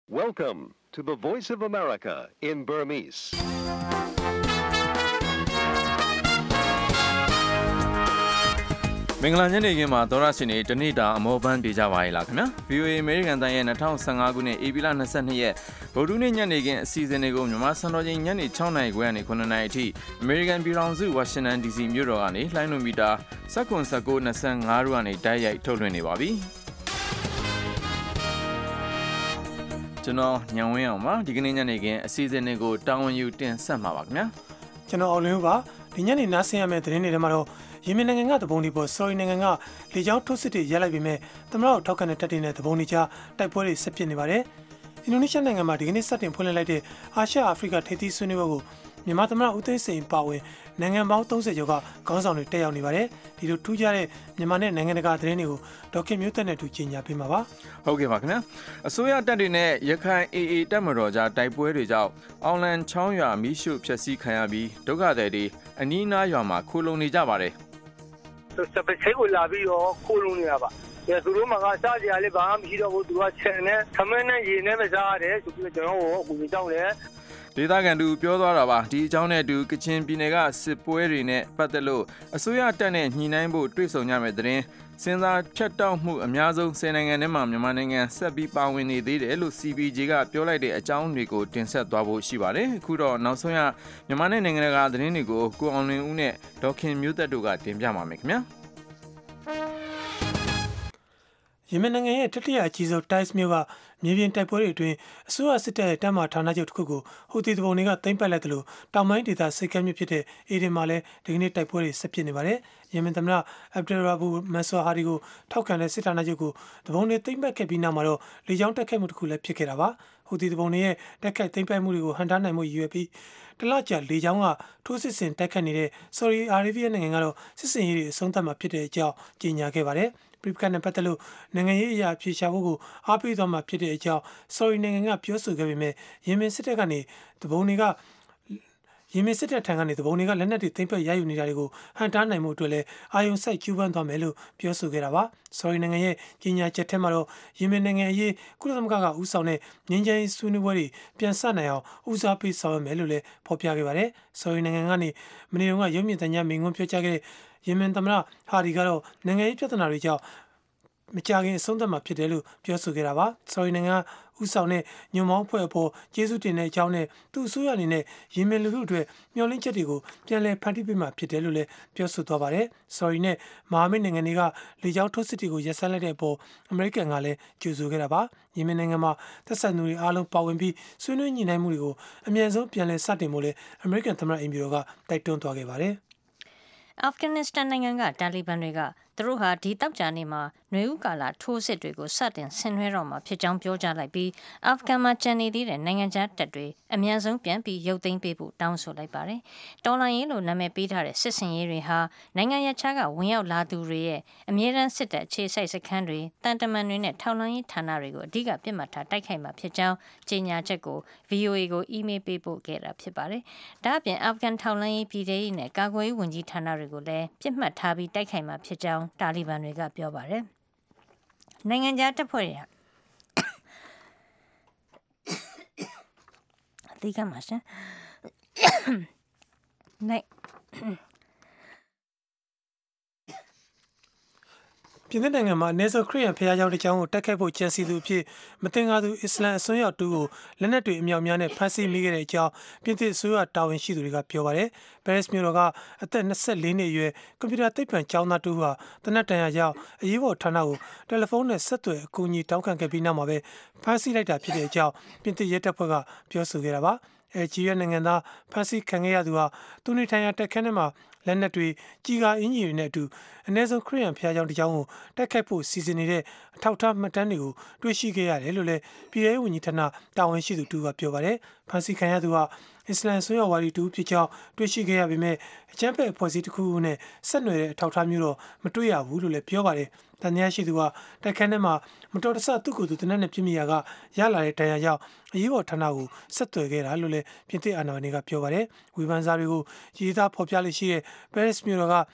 Welcome to the Voice of America in Burmese. ။မင်္ဂလာညနေခင်းမှာသောရရှင်တွေတနေ့တာအမောပန်းပြေကြပါရဲ့လားခင်ဗျာ VOA American တန်ရဲ့2015ခုနှစ်ဧပြီလ22ရက်ဗုဒ္ဓနေ့ညနေခင်းအစီအစဉ်တွေကိုမြန်မာစံတော်ချိန်ညနေ6နာရီခွဲကနေ9နာရီအထိ American ပြည်ထောင်စု Washington DC မြို့တော်ကနေလှိုင်းလွှင့်မီတာ1925တို့ကနေတိုက်ရိုက်ထုတ်လွှင့်နေပါပြီကျွန်တော်ညံဝင်းအောင်ပါဒီကနေ့ညနေခင်းအစီအစဉ်တွေကိုတာဝန်ယူတင်ဆက်မှာပါခင်ဗျာကျွန်တော်အောင်လင်းပါဒီညနေနားဆင်ရမယ့်သတင်းတွေထဲမှာတော့ယီမင်နိုင်ငံကတပုံဒီပေါ်ဆော်ရီနိုင်ငံကလေကြောင်းထိုးစစ်တွေရပ်လိုက်ပြီးမြဲသမ္မတထောက်ခံတဲ့တပ်တွေနဲ့တပုံဒီကြားတိုက်ပွဲတွေဆက်ဖြစ်နေပါတယ်။အင်ဒိုနီးရှားနိုင်ငံမှာဒီကနေ့စတင်ဖွင့်လှစ်လိုက်တဲ့အာရှအာဖရိကထိပ်သီးဆွေးနွေးပွဲကိုမြန်မာသမ္မတဦးသိန်းစိန်ပါဝင်နိုင်ငံပေါင်း30ကျော်ကခေါင်းဆောင်တွေတက်ရောက်နေပါတယ်။ဒီလိုထူးခြားတဲ့မြန်မာနဲ့နိုင်ငံတကာသတင်းတွေကိုဒေါက်ခင်မျိုးသက်နဲ့တူကြီးညာပေးမှာပါ။ဟုတ်ကဲ့ပါခင်ဗျာ။အစိုးရတပ်တွေနဲ့ရခိုင် AA တပ်မတော်ကြားတိုက်ပွဲတွေကြောင့်အောင်လန်ချောင်းရွာမိရှုဖျက်ဆီးခံရပြီးဒုက္ခသည်တွေအနီးနားရွာမှာခိုလုံနေကြပါတယ်။စပယ်ချေကိုလာပြီးတော့ခိုးလုံးနေတာပါသူတို့မှာကစားကြရလေဘာမှမရှိတော့ဘူးသူကချန်နဲ့ခမင်းနဲ့ရေနဲ့မစားရတယ်ဆိုပြီးကျွန်တော်ကိုအကူကြီးတောင်းတယ်ဒေသခံတူပြောသွားတာပါဒီအကြောင်းနဲ့တူကချင်ပြည်နယ်ကစစ်ပွဲတွေနဲ့ပတ်သက်လို့အစိုးရတပ်နဲ့ညှိနှိုင်းဖို့တွေ့ဆုံကြမယ့်သတင်းစဉ်းစားဖြတ်တောက်မှုအများဆုံး10နိုင်ငံထဲမှာမြန်မာနိုင်ငံဆက်ပြီးပါဝင်နေသေးတယ်လို့ CPJ ကပြောလိုက်တဲ့အကြောင်းတွေကိုတင်ဆက်သွားဖို့ရှိပါတယ်အခုတော့နောက်ဆုံးရမြန်မာနဲ့နိုင်ငံတကာသတင်းတွေကိုကိုအောင်လင်းဦးနဲ့ဒေါက်ခင်မျိုးသက်တို့ကတင်ပြပါမယ်ခင်ဗျာယီမင်နိုင်ငံရဲ့တတိယအကြီးဆုံးတိုင်းစ်မြို့ကမြေပြင်တိုက်ပွဲတွေအတွင်းအစိုးရစစ်တပ်ရဲ့တပ်မဌာနချုပ်တစ်ခုကိုဟူသီတဘုံတွေကသိမ်းပိုက်လိုက်တယ်လို့တောင်ပိုင်းဒေသစိတ်ကမ်းမြို့ဖြစ်တဲ့အေဒင်မှာလည်းဒီကနေ့တိုက်ပွဲတွေဆက်ဖြစ်နေပါတယ်။ယီမင်သမ္မတအဗ်ဒယ်ရာဘူမန်ဆာဟာရီကိုထောက်ခံတဲ့စစ်ဌာနချုပ်ကိုတဘုံတွေသိမ်းပိုက်ခဲ့ပြီးနောက်မှာတော့လေကြောင်းတိုက်ခိုက်မှုတစ်ခုလည်းဖြစ်ခဲ့တာပါ။ဟူသီတဘုံတွေရဲ့တိုက်ခိုက်သိမ်းပိုက်မှုတွေကိုဟန်တားနိုင်မှုရည်ရွယ်ပြီးတလကြာလေကြောင်းကထိုးစစ်ဆင်တိုက်ခတ်နေတဲ့ဆော်ဒီအာရေဗီးယားနိုင်ငံကတော့စစ်စင်ရေးတွေအဆုံးသတ်မှာဖြစ်တဲ့အကြောင်းကြေညာခဲ့ပါတယ်။ပြိပခတ်နဲ့ပတ်သက်လို့နိုင်ငံရေးအရာဖြေရှာဖို့ကိုအားပေးသွားမှာဖြစ်တဲ့အကြောင်းဆော်ရီနိုင်ငံကပြောဆိုခဲ့ပေမဲ့ယီမင်စစ်တပ်ကနေတဘုံတွေကယီမင်စစ်တပ်ထံကနေတဘုံတွေကလက်နက်တွေသိမ်းပိုက်ရယူနေတာတွေကိုဟန်တားနိုင်မှုအတွက်လည်းအာယုံစိုက်ကျူးပန်းသွားမယ်လို့ပြောဆိုခဲ့တာပါဆော်ရီနိုင်ငံရဲ့ကြီးညာချက်ထဲမှာတော့ယီမင်နိုင်ငံအရေးကုလသမဂ္ဂကဦးဆောင်တဲ့ငြိမ်းချမ်းရေးဆွေးနွေးပွဲတွေပြန်ဆနိုင်အောင်ဦးစားပေးဆောင်ရွက်မယ်လို့လည်းဖော်ပြခဲ့ပါတယ်ဆော်ရီနိုင်ငံကနေမနေ့ကရုပ်မြင်သံကြားမိန့်ခွန်းပြောကြားခဲ့တဲ့ယီမင်သမ္မတဟာဒီကတော့နိုင်ငံရေးပြဿနာတွေကြောင့်မကြခင်အဆုံးသတ်မှာဖြစ်တယ်လို့ပြောဆိုခဲ့တာပါ။ဆော်ရီနိုင်ငံဥဆောင်တဲ့ညွန်မောင်းဖွဲ့အပေါ်ကျေးဇူးတင်တဲ့အကြောင်းနဲ့သူ့အစိုးရအနေနဲ့ယီမင်လူထုအတွက်မျှော်လင့်ချက်တွေကိုပြန်လည်ဖန်တီးပေးမှာဖြစ်တယ်လို့လည်းပြောဆိုသွားပါတယ်။ဆော်ရီနဲ့မဟာမိတ်နိုင်ငံတွေကလေကြောင်းထိုးစစ်တွေကိုရပ်ဆိုင်းလိုက်တဲ့အပေါ်အမေရိကန်ကလည်းကြိုဆိုခဲ့တာပါ။ယီမင်နိုင်ငံမှာသက်ဆိုင်သူတွေအားလုံးပါဝင်ပြီးဆွေးနွေးညှိနှိုင်းမှုတွေကိုအမြန်ဆုံးပြန်လည်စတင်ဖို့လည်းအမေရိကန်သမ္မတအင်ဘီရိုကတိုက်တွန်းသွားခဲ့ပါတယ်။အာဖဂန်နစ္စတန်နိုင်ငံကတာလီဘန်တွေကသူတို့ဟာဒီတောက်ကြနေမှာနွေဦးကာလထိုးစစ်တွေကိုစတင်ဆင်နွှဲတော့မှာဖြစ်ကြောင်းပြောကြားလိုက်ပြီးအာဖဂန်မှာကျန်နေသေးတဲ့နိုင်ငံခြားတပ်တွေအများဆုံးပြန်ပြီးရုပ်သိမ်းပေးဖို့တောင်းဆိုလိုက်ပါတယ်။တော်လိုင်းရေးလို့နာမည်ပေးထားတဲ့စစ်စင်ရေးတွေဟာနိုင်ငံရခြားကဝင်ရောက်လာသူတွေရဲ့အမြဲတမ်းစစ်တပ်အခြေစိုက်စခန်းတွေတန်တမန်တွေနဲ့ထောက်လှမ်းရေးဌာနတွေကိုအဓိကပြစ်မှတ်ထားတိုက်ခိုက်မှာဖြစ်ကြောင်းကြေညာချက်ကို VOA ကိုအီးမေးလ်ပေးပို့ခဲ့တာဖြစ်ပါတယ်။ဒါ့အပြင်အာဖဂန်ထောက်လှမ်းရေးပြည်ထရေးနဲ့ကာကွယ်ရေးဝန်ကြီးဌာနတွေကိုလည်းပြစ်မှတ်ထားပြီးတိုက်ခိုက်မှာဖြစ်ကြောင်းတာလီဘန်တွေကပြောပါတယ်။နိုင်ငံခြားတပ်ဖွဲ့တွေအသိကမှရှင်နိုင်ပြင်သစ်နိုင်ငံမှာအနည်းဆုံးခရစ်ယာန်ဘုရားကျောင်းတစ်ကျောင်းကိုတိုက်ခိုက်ဖို့ကြံစည်သူအဖြစ်မသင်္ကာသူအစ္စလမ်အစွန်းရောက်တူကိုလက်နက်တွေအမြောက်များနဲ့ဖမ်းဆီးမိခဲ့တဲ့အကြောင်းပြင်သစ်အစိုးရတာဝန်ရှိသူတွေကပြောပါတယ်။ပဲရစ်မြို့တော်ကအသက်24နှစ်အရွယ်ကွန်ပျူတာသိပ္ပံကျောင်းသားတူဟာတနက်တန်ရာကြောင့်အရေးပေါ်ဌာနကိုတယ်လီဖုန်းနဲ့ဆက်သွယ်အကူအညီတောင်းခံခဲ့ပြီးနောက်မှာပဲဖမ်းဆီးလိုက်တာဖြစ်တဲ့အကြောင်းပြင်သစ်ရဲတပ်ဖွဲ့ကပြောဆိုခဲ့တာပါ။ဂျီးရနိုင်ငံသားဖမ်းဆီးခံခဲ့ရသူဟာသူနေထိုင်ရာတက်ခန်းထဲမှာလက်နက်တွေကြီးကာအင်ဂျီတွေနဲ့အတူအနည်းဆုံးခရစ်ယာန်ဘုရားကျောင်းတစ်ကျောင်းကိုတိုက်ခိုက်ဖို့စီစဉ်နေတဲ့အထောက်အထားမှတ်တမ်းတွေကိုတွေ့ရှိခဲ့ရတယ်လို့လည်းပြည်ထောင်ဝန်ကြီးဌာနတာဝန်ရှိသူတူကပြောပါတယ်။ဖမ်းဆီးခံရသူဟာအစ္စလမ်ဆွေးရဝါဒီတူဖြစ်ကြောင်းတွေ့ရှိခဲ့ရပေမဲ့အကြမ်းဖက်အဖွဲ့အစည်းတစ်ခုနဲ့ဆက်နွယ်တဲ့အထောက်အထားမျိုးတော့မတွေ့ရဘူးလို့လည်းပြောပါတယ်။တန်တရားရှိသူကတိုက်ခန်းထဲမှာမတော်တဆသူ့ကိုယ်သူတနက်နဲ့ပြစ်မိရာကရလာတဲ့တရားကြောင့်အရေးပေါ်ဌာနကိုဆက်သွယ်ခဲ့တာလို့လည်းပြင်သစ်အာဏာပိုင်တွေကပြောပါတယ်။ဝေဖန်စာတွေကိုရေးသားဖော်ပြလို့ရှိတဲ့ပဲရစ်မြို့တော်က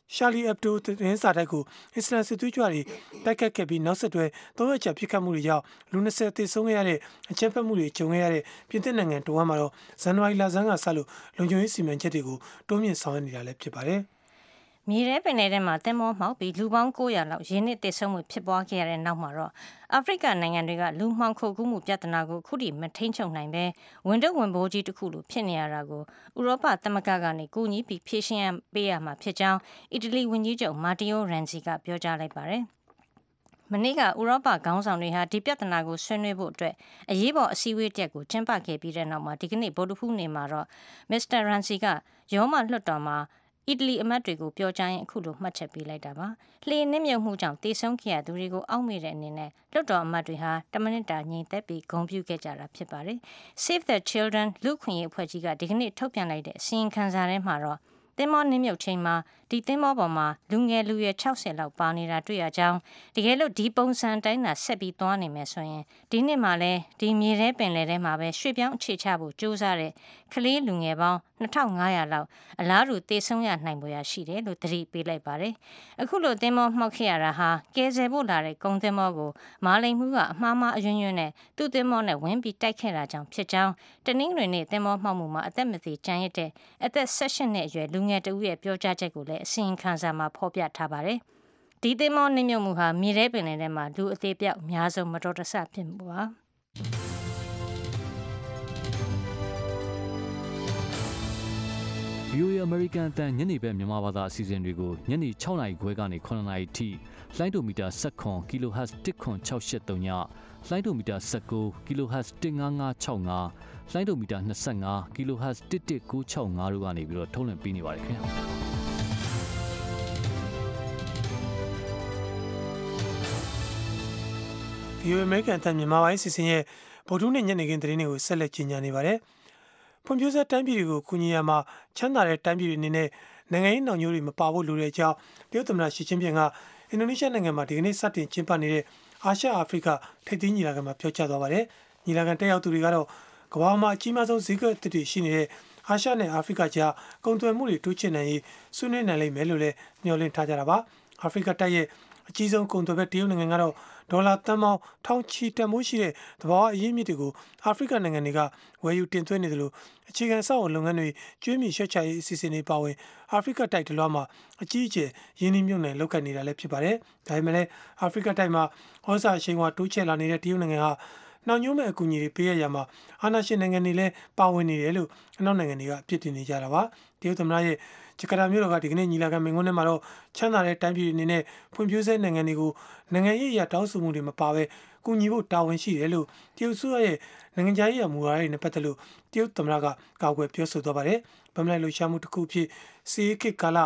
ရှာလီအက်ဘ်ဒိုသတင်းစာတိုက်ကိုအစ္စလာမ်စစ်သွေးကြွတွေတိုက်ခတ်ခဲ့ပြီးနောက်ဆက်တွဲ3ရက်ကြာပြစ်ခတ်မှုတွေကြောင့်လူ20သေဆုံးခဲ့ရတဲ့အကြမ်းဖက်မှုတွေကြုံခဲ့ရတဲ့ပြင်သစ်နိုင်ငံတဝမ်းမှာတော့ဇန်နဝါရီလဆန်းကစလို့လုံခြုံရေးစီမံချက်တွေကိုတိုးမြင့်ဆောင်ရွက်နေတာလည်းဖြစ်ပါတယ်မြေထဲပင်လယ်ထဲမှာသင်္ဘောမှောက်ပြီးလူပေါင်း900လောက်ရင်းနှီးသေဆုံးမှုဖြစ်ပွားခဲ့ရတဲ့နောက်မှာတော့အာဖရိကနိုင်ငံတွေကလူမှောင်ခိုကူးမှုပြဿနာကိုခုထိမထိန်ချုပ်နိုင်ပဲဝန်တုပ်ဝန်ပိုးကြီးတစ်ခုလိုဖြစ်နေရတာကိုဥရောပသမဂ္ဂကနေကူညီပြီးဖြေရှင်းပေးရမှာဖြစ်ကြောင်းအီတလီဝန်ကြီးချုပ်မာတီယိုရန်စီကပြောကြားလိုက်ပါတယ်။မနေ့ကဥရောပခေါင်းဆောင်တွေဟာဒီပြဿနာကိုဆွေးနွေးဖို့အတွက်အရေးပေါ်အစည်းအဝေးတစ်ကိုကျင်းပခဲ့ပြီးတဲ့နောက်မှာဒီကနေ့ဗုဒ္ဓဟူးနေ့မှာတော့မစ္စတာရန်စီကရောမလွှတ်တော်မှာအီတလီအမတ်တွေကိုပြောကြားရင်အခုလိုမှတ်ချက်ပေးလိုက်တာပါ။လှေနစ်မြုပ်မှုကြောင့်တေဆုံးခဲ့ရသူတွေကိုအောက်မေ့တဲ့အနေနဲ့လွှတ်တော်အမတ်တွေဟာ10မိနစ်တာငြိမ်သက်ပြီးဂုဏ်ပြုခဲ့ကြတာဖြစ်ပါတယ်။ Save the Children လူ့ခွင့်ရေးအဖွဲ့ကြီးကဒီကနေ့ထုတ်ပြန်လိုက်တဲ့အစီရင်ခံစာထဲမှာတော့သင်္ဘောနစ်မြုပ်ချိန်မှာဒီသင်္ဘောပေါ်မှာလူငယ်လူရွယ်60လောက်ပါနေတာတွေ့ရကြောင်းတကယ်လို့ဒီပုံစံတိုင်းသာဆက်ပြီးသွားနေမယ်ဆိုရင်ဒီနှစ်မှာလဲဒီမြေထဲပင်လယ်ထဲမှာပဲရွှေ့ပြောင်းအခြေချဖို့ကြိုးစားတဲ့ကလေးလူငယ်ပေါင်း2500လောက်အလားတူသေဆုံးရနိုင်ပေါ်ရရှိတယ်လို့သတိပေးလိုက်ပါတယ်။အခုလိုသင်္ဘောမှောက်ခဲ့ရတာဟာကယ်ဆယ်ဖို့လာတဲ့ကုန်သင်္ဘောကိုမာလိန်မှုကအမှားအယွင်းယွင်းနဲ့သူ့သင်္ဘောနဲ့ဝင်ပြီးတိုက်ခဲ့တာကြောင့်ဖြစ်ကြောင်းတနင်္ဂနွေနေ့သင်္ဘောမှောက်မှုမှာအသက်မသေးကျန်ရတဲ့အသက်18နှစ်အရွယ်လူငယ်တဦးရဲ့ပြောကြားချက်ကိုလည်းအစီရင်ခံစာမှာဖော်ပြထားပါတယ်။ဒီသင်္ဘောနစ်မြုပ်မှုဟာမြေထဲပင်လယ်ထဲမှာလူအသေးပြောက်အများဆုံးမတော်တဆဖြစ်မှုပါ။ VOA American အတန်ညနေပဲမြန်မာဘာသာအစီအစဉ်တွေကိုညနေ6:00နာရီခွဲကနေ9:00နာရီထိလိုင်းဒိုမီတာ19 kHz 10683ညလိုင်းဒိုမီတာ19 kHz 15565လိုင်းဒိုမီတာ25 kHz 11965တို့ကနေပြီးတော့ထုတ်လွှင့်ပေးနေပါတယ်ခင်ဗျာ VOA American အတန်မြန်မာပိုင်းစီစဉ်ရဲ့ဗုဒ္ဓနေ့ညနေခင်းသတင်းတွေကိုဆက်လက်ကြီးညာနေပါတယ်ဖွံ့ဖြိုးဆဲတိုင်းပြည်တွေကိုကူညီရမှာချမ်းသာတဲ့တိုင်းပြည်တွေအနေနဲ့နိုင်ငံရေးနှောင်ကြိုးတွေမပါဖို့လိုတဲ့အကြောင်းတရုတ်သမ္မတရှီကျင်းပင်ကအင်ဒိုနီးရှားနိုင်ငံမှာဒီကနေ့စတင်ကျင်းပနေတဲ့အာရှအာဖရိကထိပ်သီးညီလာခံမှာပြောကြားသွားပါတယ်။ညီလာခံတက်ရောက်သူတွေကတော့ကမ္ဘာမှာအကြီးမားဆုံးဈေးကွက်အသစ်တွေရှိနေတဲ့အာရှနဲ့အာဖရိကကြားကုန်သွယ်မှုတွေတိုးချဲ့နိုင်ရေးဆွေးနွေးနိုင်လိမ့်မယ်လို့လည်းမျှော်လင့်ထားကြတာပါ။အာဖရိကတိုက်ရဲ့အကြီးဆုံးကုန်သွယ်ဘက်တရုတ်နိုင်ငံကတော့ဒေါ်လာသန်းပေါင်းထောင်ချီတန်ဖိုးရှိတဲ့သဘာဝအရင်းမြစ်တွေကိုအာဖရိကနိုင်ငံတွေကဝယ်ယူတင်သွင်းနေတယ်လို့အခြေခံအဆောက်အအုံလုပ်ငန်းတွေကျွေးမြီရှက်ချရေးအစီအစဉ်တွေပါဝင်အာဖရိကတိုက်တလွှားမှာအကြီးအကျယ်ရင်းနှီးမြှုပ်နှံလုပ်ကိုင်နေတာလည်းဖြစ်ပါတယ်။ဒါပေမဲ့လည်းအာဖရိကတိုက်မှာဩဇာအရှိန်အဝါတိုးချဲ့လာနေတဲ့တရုတ်နိုင်ငံဟာနှောင်ညိုးမဲ့အကူအညီတွေပေးရရမှာအာဏာရှင်နိုင်ငံတွေလည်းပါဝင်နေတယ်လို့အနောက်နိုင်ငံတွေကအပြစ်တင်နေကြတာပါ။တရုတ်သမ္မတရဲ့ဂျကာတာမြို့တော်ကဒီကနေ့ညီလာခံမိန့်ခွန်းထဲမှာတော့ချမ်းသာတဲ့တိုင်းပြည်တွေအနေနဲ့ဖွံ့ဖြိုးဆဲနိုင်ငံတွေကိုနိုင်ငံရေးအရာတောင်းဆိုမှုတွေမပါဘဲကူညီဖို့တာဝန်ရှိတယ်လို့တရုတ်ဆိုရဲ့နိုင်ငံခြားရေးရာမူဝါဒတွေနဲ့ပတ်သက်လို့တရုတ်သမ္မတကကာကွယ်ပြောဆိုသွားပါတယ်။ဗမာလိုက်လှူရှာမှုတစ်ခုဖြစ်စီးခေတ်ကာလ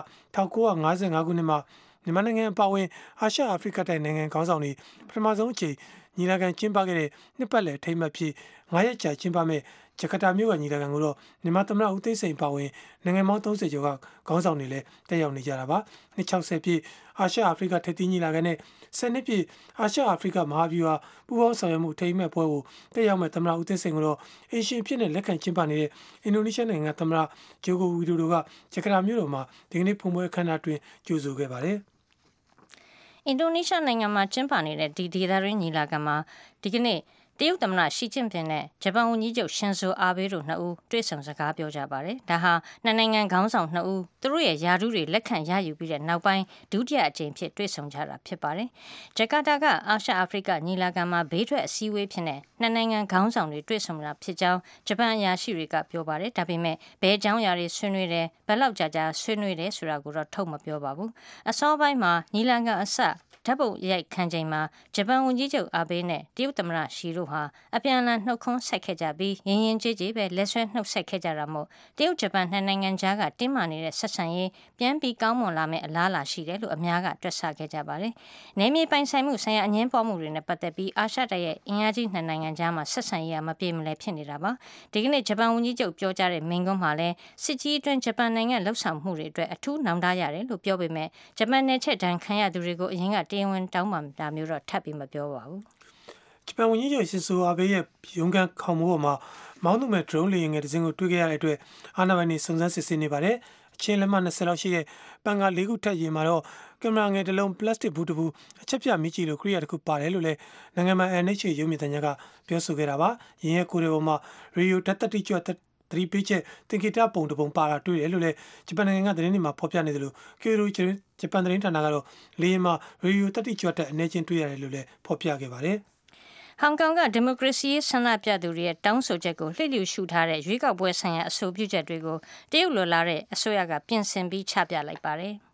1955ခုနှစ်မှာမြန်မာနိုင်ငံအပါအဝင်အာရှအာဖရိကတိုက်နိုင်ငံခေါင်းဆောင်တွေပထမဆုံးအချိန်ညီလာခံကျင်းပခဲ့တဲ့နှစ်ပတ်လည်ထိမ်းမှတ်ဖြစ်9ရက်ကြာကျင်းပမဲ့ဂျကာတာမြို့ကညီလာခံကိုတော့မြန်မာသမ္မတဦးသိန်းစိန်ပါဝင်နိုင်ငံပေါင်း30ကျော်ကခေါင်းဆောင်တွေလည်းတက်ရောက်နေကြတာပါနှစ်60ပြည့်အာရှအာဖရိကထိပ်သီးညီလာခံနဲ့10နှစ်ပြည့်အာရှအာဖရိကမဟာဗျူဟာပူးပေါင်းဆောင်ရွက်မှုထိမ်းမှတ်ပွဲကိုတက်ရောက်မဲ့သမ္မတဦးသိန်းစိန်ကတော့အင်ရှင်ဖြစ်တဲ့လက်ခံကျင်းပနေတဲ့အင်ဒိုနီးရှားနိုင်ငံသမ္မတဂျိုကိုဝီဒိုဒိုကဂျကာတာမြို့တော်မှာဒီကနေ့ဖွင့်ပွဲအခမ်းအနားတွင်ကြိုဆိုခဲ့ပါတယ်အင်ဒိုနီးရှားနိုင်ငံမှာကျင်းပနေတဲ့ဒီဒေသရင်းညီလာခံမှာဒီကနေ့တရုတ်သမ္မတရှီကျင့်ပင်နဲ့ဂျပန်ဝန်ကြီးချုပ်ရှင်ဇိုအာဘေးတို့နှစ်ဦးတွေ့ဆုံစကားပြောကြပါတယ်။ဒါဟာနှစ်နိုင်ငံခေါင်းဆောင်နှစ်ဦးသူတို့ရဲ့ယာတုတွေလက်ခံရယူပြီးတဲ့နောက်ပိုင်းဒုတိယအကြိမ်ဖြစ်တွေ့ဆုံကြတာဖြစ်ပါတယ်။ဂျကာတာကအာရှအာဖရိကညီလာခံမှာဘေးထွက်အစည်းအဝေးဖြစ်တဲ့နှစ်နိုင်ငံခေါင်းဆောင်တွေတွေ့ဆုံတာဖြစ်ကြောင်းဂျပန်အရာရှိတွေကပြောပါတယ်။ဒါပေမဲ့ဘယ်အကြောင်းအရာတွေဆွေးနွေးတယ်ဘယ်လောက်ကြာဆွေးနွေးတယ်ဆိုတာကိုတော့ထုတ်မပြောပါဘူး။အစောပိုင်းမှာညီလာခံအစဓာတ်ပုံရိုက်ခံချိန်မှာဂျပန်ဝန်ကြီးချုပ်အာဘေးနဲ့တရုတ်သမ္မတရှီတို့ဟာအပြန်အလှန်နှုတ်ခွန်းဆက်ခဲ့ကြပြီးရင်ရင်ကြေးကြေးပဲလက်ဆွဲနှုတ်ဆက်ခဲ့ကြတာမို့တရုတ်ဂျပန်နှစ်နိုင်ငံကြားကတင်းမာနေတဲ့ဆက်ဆံရေးပြန်ပြီးကောင်းမွန်လာမယ့်အလားအလာရှိတယ်လို့အများကတွက်ဆခဲ့ကြပါတယ်။နယ်မြေပိုင်ဆိုင်မှုဆိုင်ရာအငင်းပွားမှုတွေနဲ့ပတ်သက်ပြီးအာရှတိုက်ရဲ့အင်အားကြီးနှစ်နိုင်ငံကြားမှာဆက်ဆံရေးမပြေမလည်ဖြစ်နေတာပါ။ဒီကနေ့ဂျပန်ဝန်ကြီးချုပ်ပြောကြားတဲ့မိန့်ခွန်းမှာလည်းစစ်ကြီးအတွင်းဂျပန်နိုင်ငံလှုပ်ဆောင်မှုတွေအတွက်အထူးနောင်တရတယ်လို့ပြောပေမဲ့ဂျပန်နယ်ချက်တန်းခံရသူတွေကိုအရင်ကတရားဝင်တောင်းပန်တာမျိုးတော့ထပ်ပြီးမပြောပါဘူး။ဂျပန်ဝန်ကြီးချုပ်ရှင်ဆိုအာဘေးရဲ့ရုံးခန်းခေါင်မိုးပေါ်မှာမောင်းသူမဲ့ drone လေယာဉ်ငယ်တစ်စင်းကိုတွေ့ခဲ့ရတဲ့အတွက်အာဏာပိုင်တွေစုံစမ်းစစ်ဆေးနေပါတယ်။အချင်းလက်မ20လောက်ရှိတဲ့ပန်ကာ4ခုထပ်ရင်မှာတော့ကင်မရာငယ်တစ်လုံးပလတ်စတစ်ဘူးတစ်ဘူးအချက်ပြမိကြည့်လို့ခရီးယာတစ်ခုပါတယ်လို့လည်းနိုင်ငံမှာ NHA ရုပ်မြင်သံကြားကပြောဆိုခဲ့တာပါ။ရင်းရဲ့ကိုယ်တွေပေါ်မှာရေဒီယိုဓာတ်တိကျွတ်သတိပေးချက်သင်္ကေတပုံတစ်ပုံပါတာတွေ့တယ်လို့လည်းဂျပန်နိုင်ငံကသတင်းတွေမှာဖော်ပြနေတယ်လို့ကီရိုဂျပန်သတင်းဌာနကတော့လေယာဉ်မှာရေဒီယိုဓာတ်တိကျွတ်တဲ့အနေချင်းတွေ့ရတယ်လို့လည်းဖော်ပြခဲ့ပါတယ်။ဟောင်ကောင်ကဒီမိုကရေစီရေးဆန္ဒပြသူတွေရဲ့တောင်းဆိုချက်ကိုလှည့်လျူရှုထားတဲ့ရွေးကောက်ပွဲဆိုင်ရာအဆိုပြုချက်တွေကိုတရုတ်လိုလားတဲ့အစိုးရကပြင်ဆင်ပြီးချပြလိုက်ပါတယ်။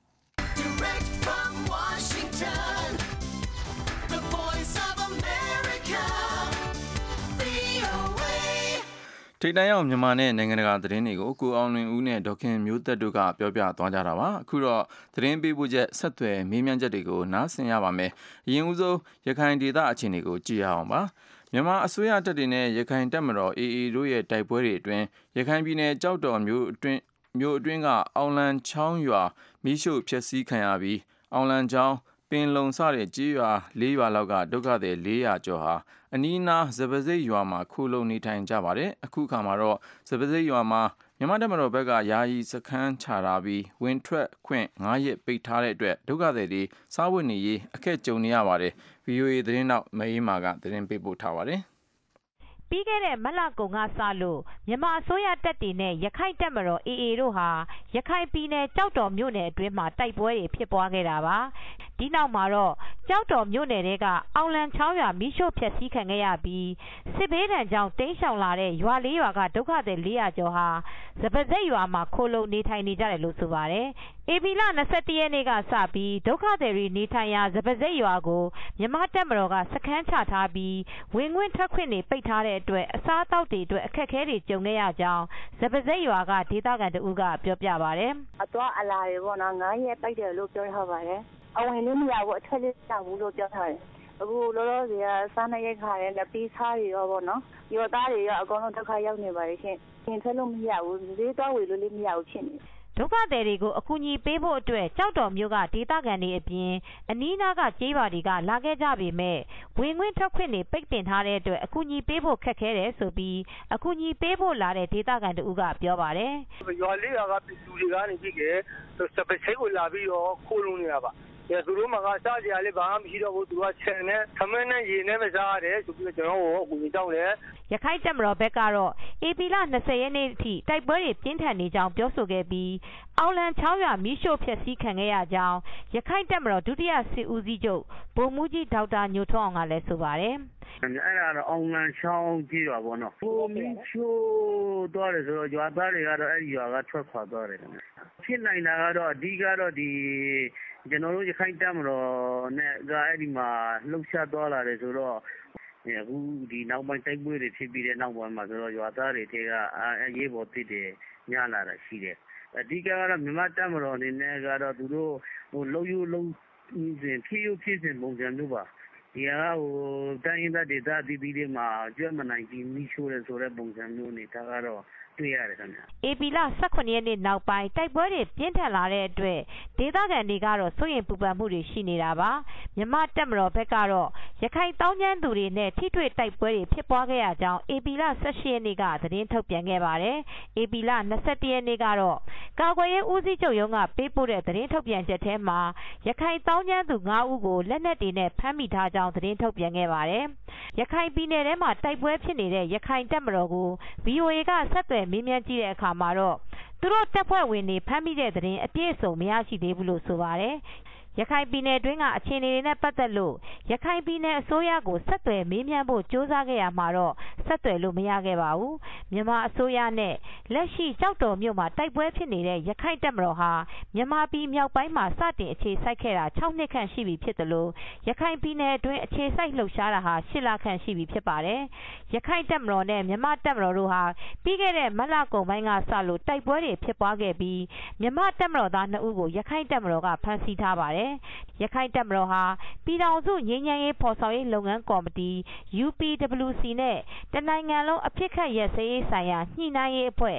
ထိပ်တန်းရောက်မြန်မာနဲ့နိုင်ငံတကာသတင်းတွေကိုကိုအောင်လွင်ဦးနဲ့ဒေါက်ခင်မျိုးသက်တို့ကပြောပြသွားကြတာပါအခုတော့သတင်းပေးပို့ချက်ဆက်သွယ်မေးမြန်းချက်တွေကိုနားဆင်ရပါမယ်အရင်ဦးဆုံးရခိုင်ဒေသအခြေအနေကိုကြည့်ရအောင်ပါမြန်မာအစိုးရတပ်တွေနဲ့ရခိုင်တပ်မတော် AA တို့ရဲ့တိုက်ပွဲတွေအတွင်းရခိုင်ပြည်နယ်ကြောက်တော်မြို့အတွင်းကအောင်လန်ချောင်းရွာမိရှုဖျက်ဆီးခံရပြီးအောင်လန်ချောင်းပင်လုံစတဲ့ကြေးရွာ၄ရွာလောက်ကဒုက္ခသည်400ကျော်ဟာအနီးနားဇပစိတ်ရွာမှာခိုလုံနေထိုင်ကြပါတယ်အခုခါမှာတော့ဇပစိတ်ရွာမှာမြန်မာတပ်မတော်ဘက်ကယာယီစခန်းချထားပြီးဝင်ထွက်ခွင့်9ရက်ပိတ်ထားတဲ့အတွက်ဒုက္ခသည်တွေစားဝတ်နေရေးအခက်ကြုံနေရပါတယ် VOA သတင်းနောက်မအေးမာကသတင်းပေးပို့ထားပါတယ်ပြီးခဲ့တဲ့မလကုန်ကစလို့မြန်မာအစိုးရတပ်တွေနဲ့ရခိုင်တပ်မတော် AA တို့ဟာရခိုင်ပြည်နယ်ကြောက်တော်မြို့နယ်အတွင်းမှာတိုက်ပွဲတွေဖြစ်ပွားခဲ့တာပါဒီနောက်မှာတော့ကြောက်တော်မြို့နယ်တွေကအောင်လန်ချောင်းရွာမိရှုဖျက်ဆီးခံခဲ့ရပြီးစစ်ဘေးဒဏ်ကြောင့်တိမ်းရှောင်လာတဲ့ရွာ၄ရွာကဒုက္ခသည်400ကျော်ဟာစပစိတ်ရွာမှာခိုလုံနေထိုင်နေကြတယ်လို့ဆိုပါတယ်ဧပြီလ21ရက်နေ့ကစပြီးဒုက္ခသည်တွေနေထိုင်ရာစပစိတ်ရွာကိုမြန်မာတပ်မတော်ကစခန်းချထားပြီးဝင်ခွင့်ထွက်ခွင့်တွေပိတ်ထားတဲ့အတွက်အစားအသောက်တွေအတွက်အခက်အခဲတွေကြုံခဲ့ရကြောင်းစပစိတ်ရွာကဒေသခံတဦးကပြောပြပါတယ်အသွားအလာတွေပေါ့နော်9ရက်ပိတ်တယ်လို့ပြောထားပါတယ်အဝင်လေးမရဘူးအထက်လေးမရဘူးလို့ပြောထားတယ်အခုလောလောဆယ်ကစားနေရခါရဲနဲ့ပြီးစားတွေရောပေါ့နော်ရောသားတွေရောအကုန်လုံးဒုက္ခရောက်နေပါတယ်ရှင်ပြင်ထွက်လို့မရဘူးဈေးသွားဝယ်လို့လည်းမရဘူးဖြစ်နေဒုက္ခသည်တွေကိုအကူအညီပေးဖို့အတွက်ကြောက်တော်မျိုးကဒေသခံတွေအပြင်အနီးနားကကျေးရွာတွေကလာခဲ့ကြပေမဲ့ဝင်ခွင့်ထွက်ခွင့်တွေပိတ်ပင်ထားတဲ့အတွက်အကူအညီပေးဖို့ခက်ခဲတယ်ဆိုပြီးအကူအညီပေးဖို့လာတဲ့ဒေသခံတို့ကပြောပါတယ်ရွာလေးရွာကပြည်သူတွေကနေပြီးကစပစိတ်ကိုလာပြီးတော့ခိုးလုံးနေတာပါသူတို့မှာကစားကြရလေဘာမှမရှိတော့ဘူးသူကခြံနဲ့သမင်းနဲ့ရေနဲ့မစားရတယ်ဆိုပြီးကျွန်တော်ကိုအကူကြီးတောင်းတယ်ရခိုင်တပ်မတော်ဘက်ကတော့ဧပြီလ20ရက်နေ့အထိတိုက်ပွဲတွေပြင်းထန်နေကြောင်းပြောဆိုခဲ့ပြီးအောင်လန်ချောင်းရွာမိရှုဖျက်ဆီးခံခဲ့ရကြောင်းရခိုင်တပ်မတော်ဒုတိယစစ်ဦးစီးချုပ်ဗိုလ်မှူးကြီးဒေါက်တာညိုထွန်းအောင်ကလည်းဆိုပါတယ်အဲ့ဒါတော့အောင်လန်ချောင်းကြီးရွာပေါ့နော်ဟိုမိချိုးသွားတယ်ဆိုတော့ရွာသားတွေကတော့အဲ့ဒီရွာကထွက်ခွာသွားတယ်ဖြစ်နိုင်တာကတော့အဓိကတော့ဒီကျွန်တော်တို့ရခိုင်တပ်မတော်နဲ့ကအဲ့ဒီမှာလှုပ်ရှားသွားလာတယ်ဆိုတော့အခုဒီနောက်ပိုင်းတိုက်ပွဲတွေဖြစ်ပြီးတဲ့နောက်ပိုင်းမှာဆိုတော့ရွာသားတွေထဲကရေးပေါ်တစ်တွေညလာတာရှိတယ်အဓိကကတော့မြန်မာတပ်မတော်အနေနဲ့ကတော့သူတို့ဟိုလုံယူလုံစဉ်ဖြစ်စဉ်ပုံစံမျိုးပါဒီကဟိုတိုင်းရင်းသားဒေသအသီးသီးတွေမှာကြွမနိုင်ပြီးမိရှိုးတယ်ဆိုတဲ့ပုံစံမျိုးနေတာကတော့တွေ့ရတယ်ခင်ဗျဧပြီလ18ရက်နေ့နောက်ပိုင်းတိုက်ပွဲတွေပြင်းထန်လာတဲ့အတွက်ဒေသခံတွေကတော့စိုးရိမ်ပူပန်မှုတွေရှိနေတာပါမြန်မာတပ်မတော်ဘက်ကတော့ရခိုင်တောင်ကျမ်းသူတွေနဲ့ထိတွေ့တိုက်ပွဲတွေဖြစ်ပွားခဲ့ရကြောင်းဧပြီလ18ရက်နေ့ကသတင်းထုတ်ပြန်ခဲ့ပါတယ်ဧပြီလ21ရက်နေ့ကတော့ကာကွယ်ရေးဦးစီးချုပ်ရုံးကပေးပို့တဲ့သတင်းထုတ်ပြန်ချက်ထဲမှာရခိုင်တောင်ကျမ်းသူ9ဦးကိုလက်နက်တွေနဲ့ဖမ်းမိထားကြောင်းသတင်းထုတ်ပြန်ခဲ့ပါတယ်ရခိုင်ပြည်နယ်ထဲမှာတိုက်ပွဲဖြစ်နေတဲ့ရခိုင်တပ်မတော်ကို VOA ကဆက်သွယ်မေးမြန်းကြည့်တဲ့အခါမှာတော့သူတို့တပ်ဖွဲ့ဝင်တွေဖမ်းမိတဲ့သတင်းအပြည့်အစုံမရရှိသေးဘူးလို့ဆိုပါတယ်ရခိုင်ပြည်နယ်တွင်းကအခြေအနေတွေနဲ့ပတ်သက်လို့ရခိုင်ပြည်နယ်အစိုးရကိုဆက်သွယ်မေးမြန်းဖို့ကြိုးစားခဲ့ရမှာတော့ဆက်သွယ်လို့မရခဲ့ပါဘူးမြန်မာအစိုးရနဲ့လက်ရှိကြောက်တော်မြို့မှာတိုက်ပွဲဖြစ်နေတဲ့ရခိုင်တပ်မတော်ဟာမြန်မာပြည်မြောက်ပိုင်းမှာစတင်အခြေစိုက်ခဲ့တာ6နှစ်ခန့်ရှိပြီဖြစ်တယ်လို့ရခိုင်ပြည်နယ်အတွင်းအခြေစိုက်လှုပ်ရှားတာဟာ10လခန့်ရှိပြီဖြစ်ပါတယ်ရခိုင်တပ်မတော်နဲ့မြန်မာတပ်မတော်တို့ဟာပြီးခဲ့တဲ့မလကုန်ပိုင်းကစလို့တိုက်ပွဲတွေဖြစ်ပွားခဲ့ပြီးမြန်မာတပ်မတော်သား2ဦးကိုရခိုင်တပ်မတော်ကဖမ်းဆီးထားပါတယ်ရခိုင်တပ်မတော်ဟာပြည်ထောင်စုငြိမ်းချမ်းရေးဖော်ဆောင်ရေးလုပ်ငန်းကော်မတီ UPWC နဲ့တနိုင်ငံလုံးအပစ်အခတ်ရပ်စဲရေးဆိုင်ရာညှိနှိုင်းရေးအဖွဲ့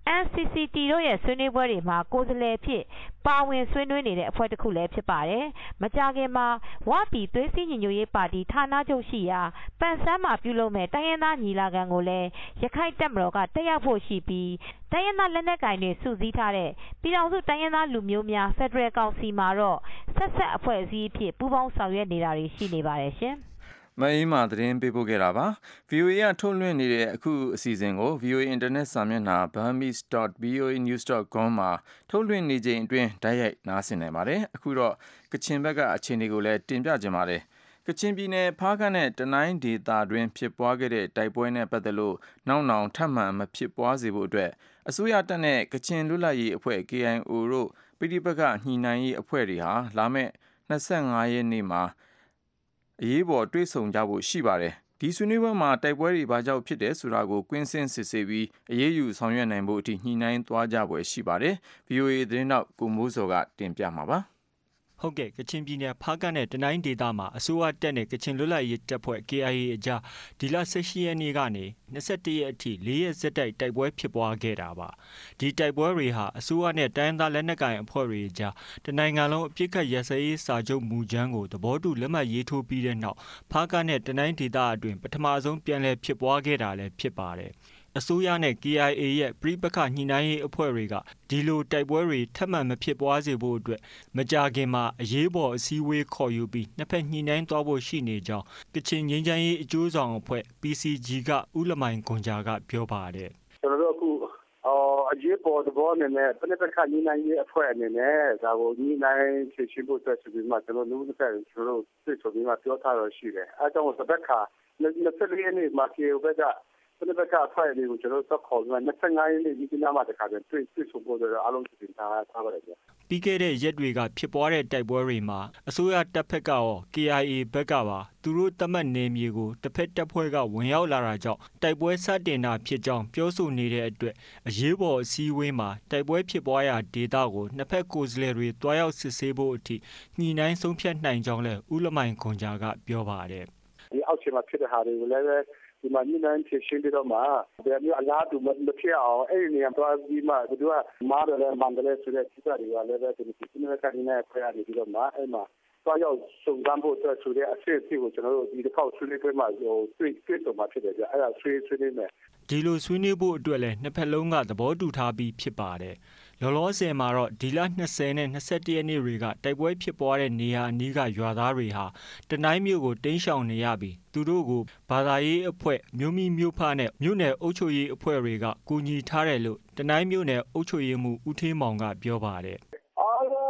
NCCT တို့ရဲ့ဆွေးနွေးပွဲတွေမှာကိုယ်စားလှယ်ဖြစ်ပါဝင်ဆွေးနွေးနေတဲ့အဖွဲ့တစ်ခုလည်းဖြစ်ပါတယ်။မကြာခင်မှာဝပြည်သွေးစည်းညီညွတ်ရေးပါတီဌာနချုပ်ရှိရာပန်ဆန်းမှာပြုလုပ်မဲ့တိုင်းရင်းသားညီလာခံကိုလည်းရခိုင်တပ်မတော်ကတက်ရောက်ဖို့ရှိပြီးတိုင်းရင်းသားလက်နက်ကိုင်တွေစုစည်းထားတဲ့ပြည်ထောင်စုတိုင်းရင်းသားလူမျိုးများဖက်ဒရယ်ကောင်စီမှာတော့ဆက်အဖွဲ့အစည်းအဖြစ်ပူးပေါင်းဆောင်ရွက်နေတာတွေရှိနေပါတယ်ရှင်။မအေးမာသတင်းပေးပို့ခဲ့တာပါ VOA ကထုတ်လွှင့်နေတဲ့အခုအစီအစဉ်ကို VOA Internet စာမျက်နှာ burmese.voanews.com မှာထုတ်လွှင့်နေချိန်အတွင်းတိုက်ရိုက်နားဆင်နိုင်ပါတယ်အခုတော့ကချင်ဘက်ကအခြေအနေကိုလည်းတင်ပြကြပါမယ်ကချင်ပြည်နယ်ဖားကန့်နဲ့တနိုင်းဒေသတွင်ဖြစ်ပွားခဲ့တဲ့တိုက်ပွဲနဲ့ပတ်သက်လို့နောက်ထပ်မံမဖြစ်ပွားစေဖို့အတွက်အစိုးရတပ်နဲ့ကချင်လွတ်လပ်ရေးအဖွဲ့ KIO တို့ပြည်ပကညှိနှိုင်းရေးအဖွဲ့တွေဟာလာမယ့်25ရက်နေ့မှာအရေးပေါ်တွေ့ဆုံကြဖို့ရှိပါတယ်ဒီဆွေးနွေးပွဲမှာတိုက်ပွဲတွေဘာကြောင့်ဖြစ်တယ်ဆိုတာကိုကွင်းဆင်းစစ်ဆေးပြီးအရေးယူဆောင်ရွက်နိုင်ဖို့အထိညှိနှိုင်းသွားကြပွဲရှိပါတယ် VOA သတင်းတောက်ကိုမိုးစောကတင်ပြမှာပါဟုတ်ကဲ့ကချင်ပြည်နယ်ဖားကန့်နဲ့တနိုင်းဒေသမှာအစိုးရတပ်နဲ့ကချင်လွတ်လပ်ရေးတပ်ဖွဲ့ KIA အကြားဒီလ18ရက်နေ့ကနေ21ရက်အထိ4ရက်ဆက်တိုက်တိုက်ပွဲဖြစ်ပွားခဲ့တာပါဒီတိုက်ပွဲတွေဟာအစိုးရနဲ့တိုင်းသားလက်နက်ကိုင်အဖွဲ့တွေအကြားတနိုင်ငံလုံးအပြစ်ခတ်ရစရေးစာချုပ်မူကြမ်းကိုသဘောတူလက်မှတ်ရေးထိုးပြီးတဲ့နောက်ဖားကန့်နဲ့တနိုင်းဒေသအတွင်းပထမဆုံးပြန်လည်ဖြစ်ပွားခဲ့တာလည်းဖြစ်ပါတယ်အစိုးရနဲ့ KIA ရဲ့ပြည်ပကညှိနှိုင်းရေးအဖွဲ့တွေကဒီလိုတိုက်ပွဲတွေထပ်မံမဖြစ်ပွားစေဖို့အတွက်မကြာခင်မှာအရေးပေါ်အစည်းအဝေးခေါ်ယူပြီးနှစ်ဖက်ညှိနှိုင်းသွားဖို့ရှိနေကြောင်းကချင်ငြိမ်းချမ်းရေးအကျိုးဆောင်အဖွဲ့ PCG ကဦးလမိုင်ခွန်ဂျာကပြောပါတယ်ကျွန်တော်တို့အခုအရေးပေါ်သဘောနဲ့ပြည်ပကညှိနှိုင်းရေးအဖွဲ့အနေနဲ့ဒါကိုညှိနှိုင်းဖြေရှင်းဖို့အတွက်ဆိုပြီးမှကျွန်တော်တို့နှစ်ဖက်ကျွန်တော်တို့တွေ့ဆုံပြီးမှပြောထားတော့ရှိတယ်အဲကြောင့်တစ်ဖက်က24ရက်နေ့မှာ KIO ဘက်ကပြည်ပကအဖွဲ့တွေကိုကျွန်တော်တို့ခေါ်ပြီး25ရက်နေ့ဒီနေ့မှတခါပြန်တွေ့ဆုံဖို့တော့အားလုံးပြင်ထားပါတယ်ဗျပြီးခဲ့တဲ့ရက်တွေကဖြစ်ပွားတဲ့တိုက်ပွဲတွေမှာအစိုးရတပ်ဖက်ကရော KIA ဘက်ကပါသူတို့တတ်မှတ်နေမြေကိုတစ်ဖက်တပ်ဖွဲ့ကဝင်ရောက်လာတာကြောင့်တိုက်ပွဲစတင်တာဖြစ်ကြောင်းပြောဆိုနေတဲ့အတွက်အရေးပေါ်အစည်းအဝေးမှာတိုက်ပွဲဖြစ်ပွားရာဒေသကိုနှစ်ဖက်ကိုယ်စားလှယ်တွေတွားရောက်စစ်ဆေးဖို့အထိညှိနှိုင်းဆုံးဖြတ်နိုင်ကြောင်းလည်းဦးလမိုင်ခွန်ဂျာကပြောပါတယ်ဒီအောက်ခြေမှာဖြစ်တဲ့ဟာတွေကိုလည်းဒီမှာညှိနှိုင်းဖြေရှင်းပြီးတော့မှဒီမျိုးအလားတူမဖြစ်အောင်အဲ့ဒီနေရာသွားပြီးမှသူကမားတယ်မန်တယ်ဆိုတဲ့ကိစ္စတွေကလည်းပဲဒီနေ့ကနေနဲ့ဖွဲ့ရပြီးတော့မှအဲ့မှာသွားရောက်စုံစမ်းဖို့အတွက်ဆိုတဲ့အဖြစ်အပျက်ကိုကျွန်တော်တို့ဒီတစ်ခေါက်ဆွေးနွေးပွဲမှာတွေ့ဆုံမှာဖြစ်တယ်ကြအဲ့ဒါဆွေးနွေးမယ်ဒီလိုဆွေးနွေးဖို့အတွက်လည်းနှစ်ဖက်လုံးကသဘောတူထားပြီးဖြစ်ပါတယ်လောလောဆယ်မှာတော့ဒီလ20နဲ့21ရက်နေ့တွေကတိုက်ပွဲဖြစ်ပွားတဲ့နေရာအနီးကရွာသားတွေဟာတနိုင်းမြို့ကိုတင်းရှောင်နေရပြီးသူတို့ကိုဘာသာရေးအဖွဲ့မြို့မိမြို့ဖနဲ့မြို့နယ်အုပ်ချုပ်ရေးအဖွဲ့တွေကကူညီထားတယ်လို့တနိုင်းမြို့နယ်အုပ်ချုပ်ရေးမှူးဦးထေးမောင်ကပြောပါတယ်အားလုံး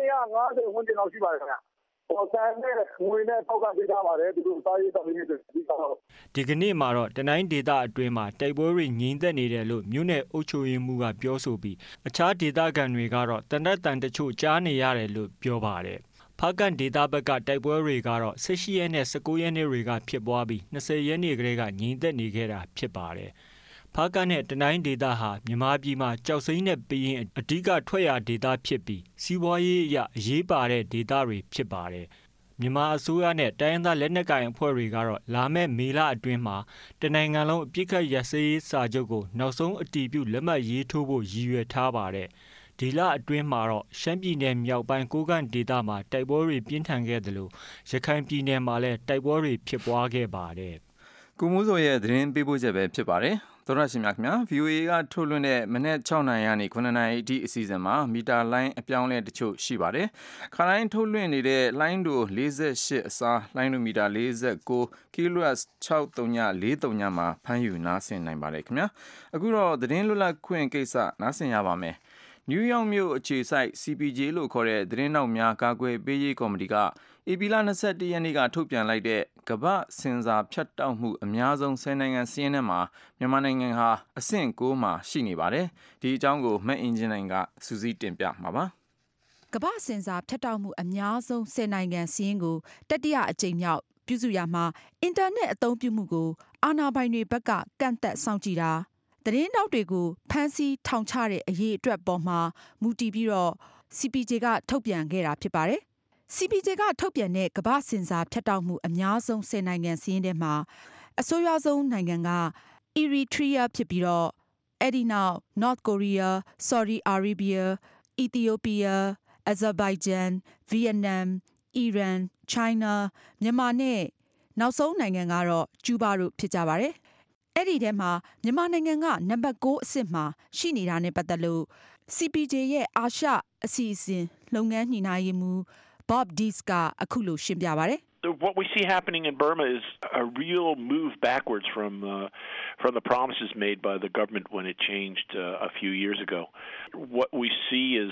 150ဝန်းကျင်လောက်ရှိပါတယ်ခင်ဗျာဆန်နဲ့ငွေနဲ့ပေါက်ကပေးထားပါတယ်သူတို့စားရေးတောက်ရေးတွေပြီးတော့ဒီကနေ့မှာတော့တနိုင်းဒေသအတွင်းမှာတိုက်ပွဲတွေငြိမ်သက်နေတယ်လို့မြို့နယ်အုပ်ချုပ်ရေးမှူးကပြောဆိုပြီးအခြားဒေသခံတွေကတော့တန်တချို့ကြားနေရတယ်လို့ပြောပါတယ်ဖားကန့်ဒေသဘက်ကတိုက်ပွဲတွေကတော့18ရက်နဲ့19ရက်နေ့တွေကဖြစ်ပွားပြီး20ရက်နေ့ကလေးကငြိမ်သက်နေခဲ့တာဖြစ်ပါတယ်ဖားကန့်နဲ့တနိုင်းဒေသဟာမြန်မာပြည်မှာကြောက်စိမ့်နဲ့ပရင်အဓိကထွက်ရာဒေသဖြစ်ပြီးစီးပွားရေးအရအရေးပါတဲ့ဒေသတွေဖြစ်ပါတယ်မြန်မာအစိုးရနဲ့တိုင်းဒေသလက်နက်ကိုင်အဖွဲ့တွေကတော့လာမယ့်မေလအတွင်းမှာတနိုင်ငံလုံးအပြစ်ခတ်ရစရေးစာချုပ်ကိုနောက်ဆုံးအတည်ပြုလက်မှတ်ရေးထိုးဖို့ရည်ရွယ်ထားပါတယ်ဒီလအတွင်းမှာတော့ရှမ်းပြည်နယ်မြောက်ပိုင်းကိုကန့်ဒေသမှာတိုက်ပွဲတွေပြင်းထန်ခဲ့တယ်လို့ရခိုင်ပြည်နယ်မှာလည်းတိုက်ပွဲတွေဖြစ်ပွားခဲ့ပါတယ်ကိုမိုးစောရဲ့သတင်းပေးပို့ချက်ပဲဖြစ်ပါတယ်သောရရှိမြခင်ဗျာ VOA ကထုတ်လွှင့်တဲ့မနေ့6နာရီကနေ9နာရီအထိအစီအစဉ်မှာမီတာလိုင်းအပြောင်းလဲတချို့ရှိပါတယ်ခါတိုင်းထုတ်လွှင့်နေတဲ့လိုင်းတို့48အစားလိုင်းတို့မီတာ49 kHz 6343မှာဖမ်းယူနားဆင်နိုင်ပါတယ်ခင်ဗျာအခုတော့သတင်းလွတ်လပ်ခွင့်ကိစ္စနားဆင်ရပါမယ်နယူးယောက်မြို့အခြေစိုက် CPJ လို့ခေါ်တဲ့သတင်းနောက်များကာကွယ်ပေးရေးကော်မတီကဧပြီလ21ရက်နေ့ကထုတ်ပြန်လိုက်တဲ့ကမ္ဘာ့စင်စာဖြတ်တောက်မှုအများဆုံး10နိုင်ငံစာရင်းထဲမှာမြန်မာနိုင်ငံဟာအဆင့်9မှာရှိနေပါတယ်။ဒီအကြောင်းကိုမက်အင်ဂျင်နိုင်ကစူးစီးတင်ပြမှာပါ။ကမ္ဘာ့စင်စာဖြတ်တောက်မှုအများဆုံး10နိုင်ငံစာရင်းကိုတတိယအကြိမ်မြောက်ပြုစုရမှာအင်တာနက်အသုံးပြုမှုကိုအာဏာပိုင်တွေဘက်ကကန့်သက်စောင့်ကြည့်တာသတင်းတောက်တွေကိုဖမ်းဆီးထောင်ချတဲ့အရေးအတွက်ပေါ်မှာမူတည်ပြီးတော့ CPJ ကထုတ်ပြန်ခဲ့တာဖြစ်ပါတယ်။ CPJ ကထုတ်ပြန်တဲ့ကမ္ဘာ့စင်စာဖြတ်တောက်မှုအများဆုံး10နိုင်ငံစာရင်းထဲမှာအဆိုးရွားဆုံးနိုင်ငံက Eritrea ဖြစ်ပြီးတော့အဲ့ဒီနောက် North Korea, Saudi Arabia, Ethiopia, Azerbaijan, Vietnam, Iran, China, မြန်မာနဲ့နောက်ဆုံးနိုင်ငံကတော့ကျူးဘားတို့ဖြစ်ကြပါတယ်။အဲ့ဒီထဲမှာမြန်မာနိုင်ငံကနံပါတ်6အဆင့်မှာရှိနေတာနဲ့ပတ်သက်လို့ CPJ ရဲ့အာရှအစီအစဉ်လုပ်ငန်းညှိနှိုင်းရေးမှူး Bob Dees ကအခုလိုရှင်းပြပါတယ်။ What we see happening in Burma is a real move backwards from the promises made by the government when it changed a few years ago. What we see is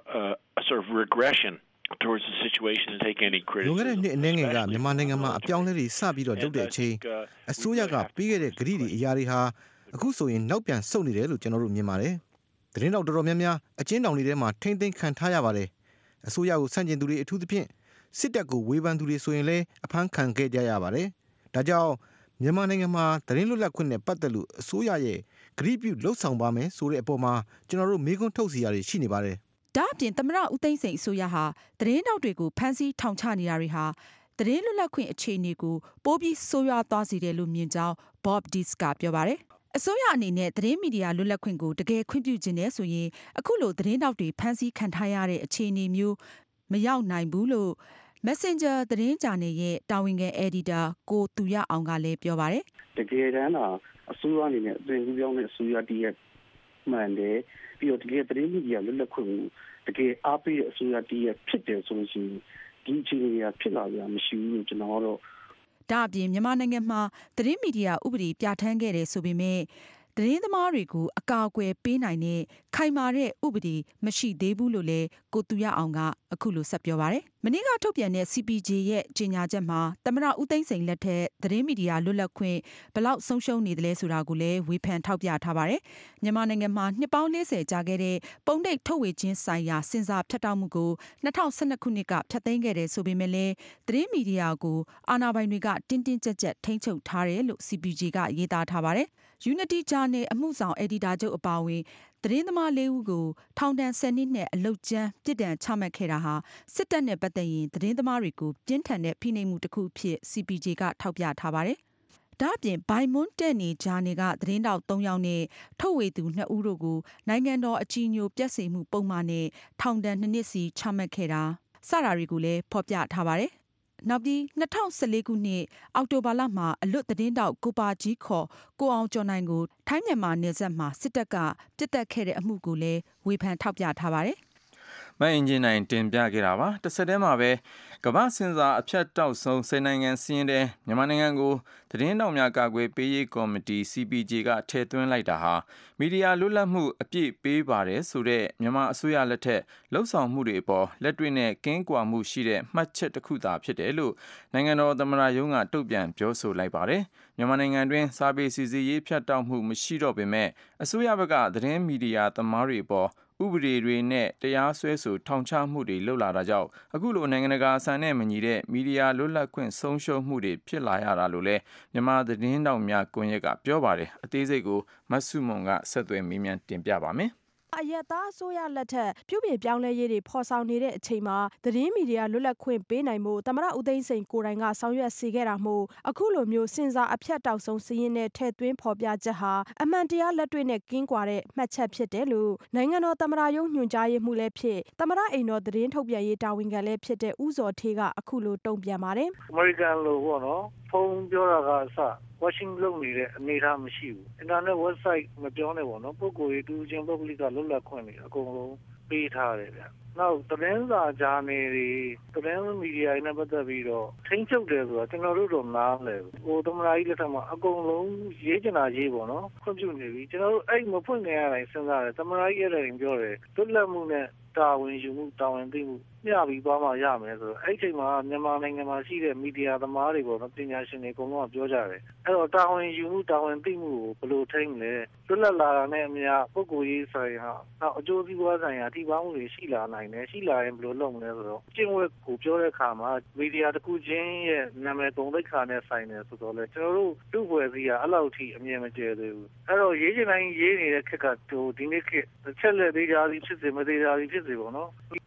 a sort of regression towards the situation and take any criticism. လွန်ခဲ့တဲ့နှစ်အနည်းငယ်ကမြန်မာနိုင်ငံမှာအပြောင်းအလဲတွေစပြီးတော့လုပ်တဲ့အချိန်အစိုးရကပြီးခဲ့တဲ့ဂရုတွေအရာတွေဟာအခုဆိုရင်နောက်ပြန်ဆုတ်နေတယ်လို့ကျွန်တော်တို့မြင်ပါတယ်။သတင်းတော်တော်များများအကျဉ်းထောင်တွေထဲမှာထိမ့်သိမ်းခံထားရပါတယ်။အစိုးရကိုဆန့်ကျင်သူတွေအထူးသဖြင့်စစ်တပ်ကိုဝေဖန်သူတွေဆိုရင်လည်းအဖမ်းခံခဲ့ကြရပါတယ်။ဒါကြောင့်မြန်မာနိုင်ငံမှာသတင်းလွတ်လပ်ခွင့်နဲ့ပတ်သက်လို့အစိုးရရဲ့ဂရုပြုလှုပ်ဆောင်ပါမယ်ဆိုတဲ့အပေါ်မှာကျွန်တော်တို့မေးခွန်းထုတ်စီရတွေရှိနေပါတယ်။ဒါအပြင်သမ္မတဦးသိန်းစိန်အစိုးရဟာသတင်းတောက်တွေကိုဖမ်းဆီးထောင်ချနေတာတွေဟာသတင်းလွတ်လပ်ခွင့်အခြေအနေကိုပိုပြီးဆိုးရွားသွားစေတယ်လို့မြင်ကြောင်း Bob Dees ကပြောပါတယ်။အစိုးရအနေနဲ့သတင်းမီဒီယာလွတ်လပ်ခွင့်ကိုတကယ်ခွင့်ပြုခြင်းနဲ့ဆိုရင်အခုလိုသတင်းတောက်တွေဖမ်းဆီးခံထားရတဲ့အခြေအနေမျိုးမရောက်နိုင်ဘူးလို့ Messenger သတင်းဂျာနယ်ရဲ့တာဝန်ခံ editor ကိုသူရအောင်ကလည်းပြောပါတယ်။တကယ်တမ်းအစိုးရအနေနဲ့အသွင်ကူးပြောင်းတဲ့အစိုးရတည်းရဲ့မှန်တယ်ပြီးတော့တကယ်သတင်းမီဒီယာလွတ်လပ်ခွင့်ကိုတကယ်အားပေးတဲ့အစိုးရတည်းရဲ့ဖြစ်တယ်ဆိုလို့ရှိရင်ဒီအခြေအနေကဖြစ်လာရမရှိဘူးလို့ကျွန်တော်ကတော့ဒါအပြင်မြန်မာနိုင်ငံမှာသတင်းမီဒီယာဥပဒေပြဋ္ဌာန်းခဲ့တယ်ဆိုပေမဲ့သတင်းသမားတွေကိုအကာအကွယ်ပေးနိုင်တဲ့ခိုင်မာတဲ့ဥပဒေမရှိသေးဘူးလို့လည်းကိုသူရအောင်ကအခုလိုဆက်ပြောပါတယ်။မနေ့ကထုတ်ပြန်တဲ့ CPJ ရဲ့ကြေညာချက်မှာသမ္မတဦးသိန်းစိန်လက်ထက်သတင်းမီဒီယာလွတ်လပ်ခွင့်ဘယ်လောက်ဆုံးရှုံးနေတယ်လဲဆိုတာကိုလည်းဝေဖန်ထောက်ပြထားပါတယ်။မြန်မာနိုင်ငံမှာနှစ်ပေါင်း40ကြာခဲ့တဲ့ပုံနှိပ်ထုတ်ဝေခြင်းဆိုင်ရာစင်စာဖြတ်တောက်မှုကို2012ခုနှစ်ကဖျက်သိမ်းခဲ့တယ်ဆိုပေမဲ့လည်းသတင်းမီဒီယာကိုအာဏာပိုင်တွေကတင်းတင်းကြပ်ကြပ်ထိန်းချုပ်ထားတယ်လို့ CPJ ကရေးသားထားပါတယ်။ Unity Journal အမှုဆောင်အယ်ဒီတာချုပ်အပါအဝင်သတင်းသမား4ဦးကိုထောင်ဒဏ်10နှစ်နဲ့အလုပ်ကြမ်းပြစ်ဒဏ်ချမှတ်ခဲ့တာဟာစစ်တပ်နဲ့ပတ်သက်ရင်သတင်းသမားတွေကိုပြင်းထန်တဲ့ဖိနှိပ်မှုတစ်ခုအဖြစ် CPJ ကထောက်ပြထားပါတယ်။ဒါ့အပြင်ဘိုင်မွန်းတက်နေဂျာနယ်ကသတင်းတောက်3ယောက်နဲ့ထုတ်ဝေသူ2ဦးတို့ကိုနိုင်ငံတော်အကြီးအကျယ်ပြက်စီမှုပုံမှန်နဲ့ထောင်ဒဏ်2နှစ်စီချမှတ်ခဲ့တာစတာတွေကိုလည်းဖော်ပြထားပါတယ်။နောက်ပြီး2014ခုနှစ်အောက်တိုဘာလမှာအလွတ်သတင်းတောက်ကိုပါကြီးခေါ်ကိုအောင်ကျော်နိုင်ကိုထိုင်းမြန်မာနယ်စပ်မှာစစ်တပ်ကပြစ်တက်ခဲ့တဲ့အမှုကိုလည်းဝေဖန်ထောက်ပြထားပါတယ်။မအင်ဂျင်နိုင်တင်ပြခဲ့တာပါ။တစ်ဆက်တည်းမှာပဲကမ္ဘာစင်စာအဖြတ်တောက်ဆုံး10နိုင်ငံစီးရင်တဲ့မြန်မာနိုင်ငံကိုသတင်းတောက်များကာကွယ်ပေးရေးကော်မတီ CPJ ကထည့်သွင်းလိုက်တာဟာမီဒီယာလွတ်လပ်မှုအပြည့်ပေးပါတယ်ဆိုတဲ့မြန်မာအစိုးရလက်ထက်လှုပ်ဆောင်မှုတွေအပေါ်လက်တွေ့နဲ့ကင်းကွာမှုရှိတဲ့မှတ်ချက်တစ်ခုသာဖြစ်တယ်လို့နိုင်ငံတော်သမ္မတရုံးကတုံ့ပြန်ပြောဆိုလိုက်ပါတယ်။မြန်မာနိုင်ငံတွင်စာပေစီစစ်ရေးဖြတ်တောက်မှုမရှိတော့ပေမဲ့အစိုးရဘက်ကသတင်းမီဒီယာသမားတွေအပေါ်ဥပဒေတွေနဲ့တရားစွဲဆိုထောင်ချမှုတွေလုပ်လာတာကြောင့်အခုလိုနိုင်ငံတကာအဆန်နဲ့မညီတဲ့မီဒီယာလွတ်လပ်ခွင့်ဆုံးရှုံးမှုတွေဖြစ်လာရတာလို့လည်းမြန်မာသတင်းတောက်များကွန်ရက်ကပြောပါတယ်။အသေးစိတ်ကိုမဆုမွန်ကဆက်သွယ်မေးမြန်းတင်ပြပါမယ်။အယက်သားအစိုးရလက်ထက်ပြုပြင်ပြောင်းလဲရေးတွေဖော်ဆောင်နေတဲ့အချိန်မှာသတင်းမီဒီယာလွတ်လပ်ခွင့်ပေးနိုင်မှုသမ္မတဦးသိန်းစိန်ကိုယ်တိုင်ကဆောင်ရွက်စေခဲ့တာမို့အခုလိုမျိုးစင်စာအဖြတ်တောက်ဆုံးစီးရင်တဲ့ထည့်သွင်းဖော်ပြချက်ဟာအမှန်တရားလက်တွေ့နဲ့ကင်းကွာတဲ့မှတ်ချက်ဖြစ်တယ်လို့နိုင်ငံတော်သမ္မတရုံးညွှန်ကြားရေးမှူးလည်းဖြစ်သမ္မတအိမ်တော်သတင်းထုတ်ပြန်ရေးတာဝန်ခံလည်းဖြစ်တဲ့ဦးဇော်ဌေးကအခုလိုတုံ့ပြန်ပါတယ်။ American လို့ပေါ့နော်ဖုန်းပြောတာကအစwatching လုပ်နေတဲ့အနေအထားမရှိဘူး internet website မပြောနဲ့ပေါ့နော်ပုဂ္ဂိုလ်ရေးတူချင်းပုဂ္ဂလိကလွတ်လပ်ခွင့်တွေအကုန်လုံးပေးထားတယ်ဗျနောက်သတင်းစာဂျာနယ်တွေသတင်းမီဒီယာတွေနဲ့ပတ်သက်ပြီးတော့ထိန်းချုပ်တယ်ဆိုတာကျွန်တော်တို့တော့နားမလဲဘူးဟိုသမ္မတကြီးလက်ထက်မှာအကုန်လုံးရေးချင်တာရေးပေါ့နော်ခွင့်ပြုနေပြီကျွန်တော်တို့အဲ့မဖွင့်ခင်ရတိုင်းစဉ်းစားတယ်သမ္မတကြီးအဲ့ဒါပြောတယ်လွတ်လပ်မှုနဲ့တာဝန်ယူမှုတာဝန်သိမှုမျှပြီးသွားမှရမယ်ဆိုတော့အဲ့ဒီချိန်မှာမြန်မာနိုင်ငံမှာရှိတဲ့မီဒီယာသမားတွေပေါ့နော်ပညာရှင်တွေအကုန်လုံးကပြောကြတယ်အဲ့တော့တာဝန်ယူမှုတာဝန်သိမှုကိုဘယ်လိုထိန်းလဲလွတ်လပ်လာတာနဲ့အမျှပုဂ္ဂိုလ်ရေးဆိုင်ရာနောက်အကျိုးစီးပွားဆိုင်ရာထိပါမှုတွေရှိလာနိုင်တယ်ရှိလာရင်ဘယ်လိုလုပ်မလဲဆိုတော့ကျင့်ဝတ်ကိုပြောတဲ့အခါမှာမီဒီယာတစ်ခုချင်းရဲ့နာမည်ပုံသိက္ခာနဲ့ဆိုင်တယ်ဆိုတော့လေကျွန်တော်တို့လူ့ဘွယ်စီကအဲ့လောက်ထိအမြင်မကျသေးဘူးအဲ့တော့ရေးချင်တိုင်းရေးနေတဲ့ခက်ကဒီနေ့ခေတ်ချက်လက်သေးကြသည်ဖြစ်စေမသေးကြသည်ဖြစ်စေပေါ့နော်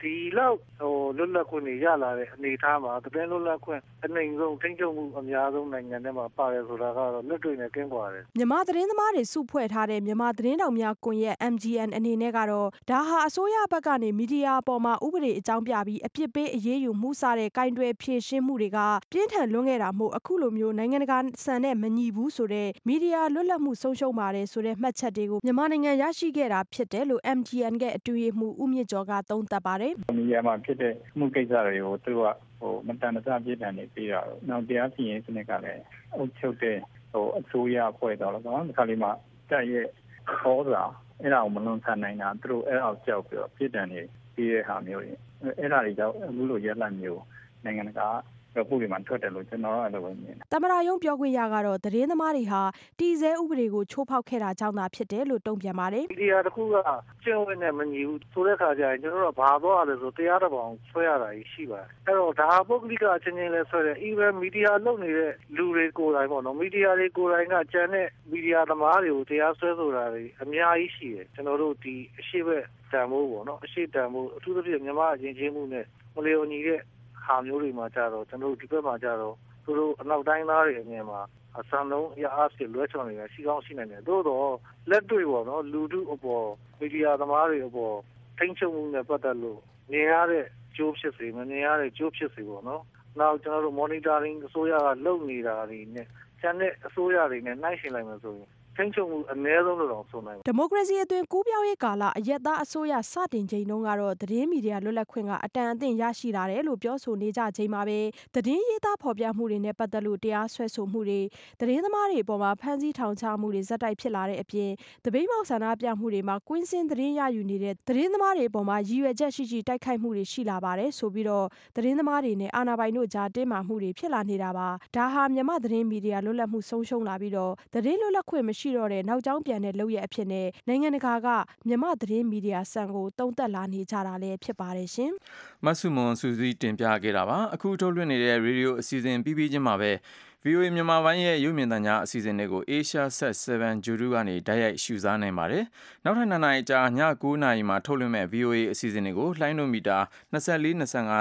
ဒီလောက်လွတ်လပ်ခွင့်တွေရလာတဲ့အနေအထားမှာသတင်းလွတ်လပ်ခွင့်အနေဆုံးထိန်းချုပ်မှုအများဆုံးနိုင်ငံတွေမှာပါတယ်ဆိုတာကတော့လက်တွေ့နဲ့ကင်းကွာတယ်မြန်မာသတင်းသမားတွေစုဖွဲ့ထားတဲ့မြန်မာသတင်းတောင်များကွန်ရက် MGN အနေနဲ့ကတော့ဒါဟာအစိုးရဘက်ကနေမီဒီယာအပေါ်မှာဥပဒေအကြောင်းပြပြီးအပြစ်ပေးအရေးယူမှုစတဲ့ကိုင်တွယ်ဖြေရှင်းမှုတွေကပြင်းထန်လွန်းခဲ့တာမို့အခုလိုမျိုးနိုင်ငံတကာစံနဲ့မညီဘူးဆိုတဲ့မီဒီယာလွတ်လပ်မှုဆုံးရှုံးပါတယ်ဆိုတဲ့မှတ်ချက်တွေကိုမြန်မာနိုင်ငံရရှိခဲ့တာဖြစ်တယ်လို့ MGN ရဲ့အတွင်းရေးမှူးဦးမြင့်ကျော်ကသုံးသပ်ပါတယ်မီဒီယာမှာဖြစ်တဲ့မှုကိစ္စတွေကိုသူကမတန်တဆပြစ်ဒဏ်တွေပေးတာတော့နောက်တရားစီရင်စနစ်ကလည်းအုပ်ချုပ်တဲ့အစိုးရအဖွဲ့တော်တော့ဒီခါလေးမှာတက်ရဲ့ခေါ်တာအဲ့ဒါကိုမလွန်ဆန်နိုင်တာသူတို့အဲ့ဒါကိုကြောက်ပြီးတော့ပြစ်ဒဏ်တွေပေးတဲ့ဟာမျိုးတွေအဲ့ဒါတွေကြောင့်အခုလိုရက်လက်မျိုးနိုင်ငံတကာပုဒ်တွေမှာထွက်တယ်လို့ကျွန်တော်တို့အဲ့လိုပဲမြင်တယ်။သမ္မတရုံးပြောခွင့်ရကတော့သတင်းသမားတွေဟာတည်ဆဲဥပဒေကိုချိုးဖောက်ခဲ့တာကြောင့်သာဖြစ်တယ်လို့တုံ့ပြန်ပါတယ်။မီဒီယာတစ်ခုကကျင့်ဝတ်နဲ့မညီဘူးဆိုတဲ့ခါကျရင်ကျွန်တော်တို့ကဘာသွားရလဲဆိုတရားတော်ပုံဆွဲရတာရှိပါတယ်။အဲ့တော့ဒါပုဂ္ဂလိကအချင်းချင်းလဲဆွဲတယ်။ even မီဒီယာလုပ်နေတဲ့လူတွေကိုယ်တိုင်ပေါ့နော်။မီဒီယာတွေကိုယ်တိုင်ကကြံတဲ့မီဒီယာသမားတွေကိုတရားစွဲဆိုတာတွေအများကြီးရှိတယ်။ကျွန်တော်တို့ဒီအရှိဘက်တန်မိုးပေါ့နော်။အရှိတန်မိုးအထူးသဖြင့်မြန်မာအချင်းချင်းမှုနဲ့မလျော်ညီတဲ့ဟာမျိုးတွေမှာကြတော့ကျွန်တော်တို့ဒီဘက်မှာကြတော့သူတို့အနောက်တိုင်းသားတွေအမြင်မှာအစံလုံးရအားဖြင့်လွှဲချော်နေတာရှိကောင်းရှိနိုင်တယ်သို့တော့လက်တွေ့ပေါ့နော်လူထုအပေါ်မီဒီယာသမားတွေအပေါ်ထိန်းချုပ်မှုနဲ့ပတ်သက်လို့မြင်ရတဲ့ကျိုးဖြစ်စေမမြင်ရတဲ့ကျိုးဖြစ်စေပေါ့နော်နောက်ကျွန်တော်တို့ monitoring အစိုးရကလုပ်နေတာတွေနဲ့ကျန်တဲ့အစိုးရတွေနဲ့နှိုင်းယှဉ်လိုက်မှဆိုရင်ထိန်းချုပ်မှုအနည်းဆုံးလို့တော့ဆိုနိုင်တယ်ဒီမိုကရေစီအသွင်ကူးပြောင်းရေးကာလအရက်သားအစိုးရစတင်ချိန်တုန်းကတော့သတင်းမီဒီယာလွတ်လပ်ခွင့်ကအတန်အသင့်ရရှိလာတယ်လို့ပြောဆိုနေကြချိန်မှာပဲသတင်းရေးသားဖော်ပြမှုတွေနဲ့ပတ်သက်လို့တရားစွဲဆိုမှုတွေသတင်းသမားတွေအပေါ်မှာဖမ်းဆီးထောင်ချမှုတွေဇက်တိုက်ဖြစ်လာတဲ့အပြင်တပိတ်မောက်ဆန္ဒပြမှုတွေမှာကွင်းစင်းသတင်းရယူနေတဲ့သတင်းသမားတွေအပေါ်မှာရည်ရွယ်ချက်ရှိရှိတိုက်ခိုက်မှုတွေရှိလာပါတယ်ဆိုပြီးတော့သတင်းသမားတွေနဲ့အာဏာပိုင်တို့ကြားတင်းမာမှုတွေဖြစ်လာနေတာပါဒါဟာမြန်မာသတင်းမီဒီယာလွတ်လပ်မှုဆုံးရှုံးလာပြီးတော့သတင်းလွတ်လပ်ခွင့်မရှိတော့တဲ့နောက်ကျောင်းပြန်တဲ့လုပ်ရအဖြစ်နဲ့နိုင်ငံတကာကမြန်မာသတင်းမီဒီယာစံကိုတုံ့တက်လာနေကြတာလည်းဖြစ်ပါတယ်ရှင်မဆုမွန်စူးစီးတင်ပြခဲ့တာပါအခုထုတ်လွှင့်နေတဲ့ရေဒီယိုအစီအစဉ်ပြီးပြီးချင်းမှာပဲ VOA မြန်မာပိုင်းရဲ့ရုပ်မြင်သံကြားအစီအစဉ်တွေကို Asia Set 7 Juru ကနေတိုက်ရိုက်ရှုစားနိုင်ပါတယ်နောက်ထပ်2နာရီကြာည9နာရီမှာထုတ်လွှင့်မဲ့ VOA အစီအစဉ်တွေကိုလှိုင်းနိုမီတာ24 25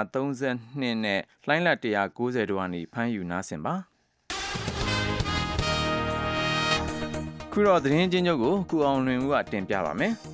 32နဲ့လှိုင်းလက်190တို့ကနေဖမ်းယူနားဆင်ပါခုတော့သတင်းချင်းချုပ်ကိုကုအောင်လွင်ဦးကတင်ပြပါမယ်